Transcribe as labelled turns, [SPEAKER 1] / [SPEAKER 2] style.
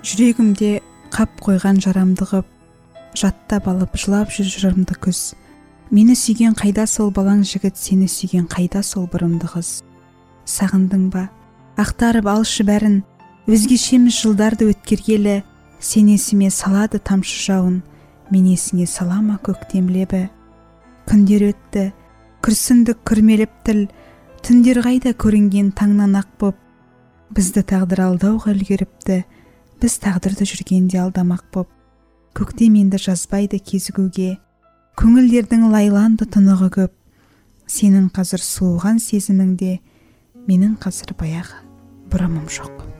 [SPEAKER 1] Жүрегімде қап қойған жарамды ғып, жаттап алып жылап жүр жырымды күз. Мені сүйген қайда сол балаң жігіт, сені сүйген қайда сол бұрымды қыз. Сағындың ба, ақтарып алшы бәрін, өзгешеміз жылдарды өткергелі, сен есіме салады тамшы жауын, мен есіңе салама көктем лебі. Күндер өтті, күрсіндік күрмеліп тіл, түндер қайда көрінген таңнан ақ боп. Бізді тағдыр алдауға үлгеріпті, біз тағдырды жүргенде алдамақ боп. Көктем енді жазбайды кезігуге, көңілдердің лайланды тынығы көп. Сенің қазір суыған сезіміңде, менің қазір баяғы бұрымым жоқ.